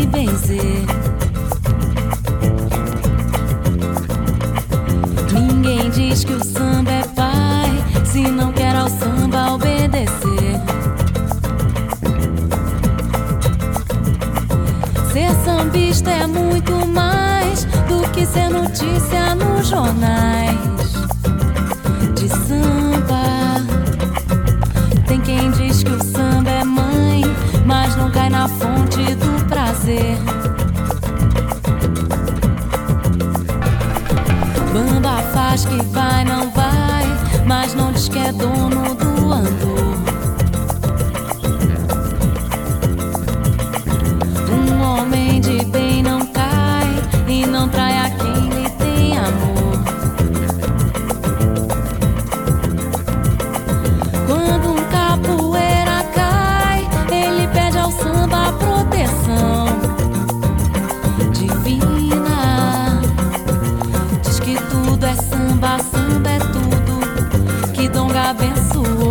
benzer. Ninguém diz que o samba é pai se não quer ao samba obedecer. Ser sambista é muito mais do que ser notícia nos jornais de samba. Tem quem diz que o samba é mãe, mas não cai na fonte do prazer. Bamba faz que vai, não vai, mas não diz que é dono do andor. Um homem de bem não cai e não trai a quem lhe tem amor. Quando um capoeira cai, ele pede ao samba proteção divina. Diz que tudo é samba, samba é tudo que Donga abençoou.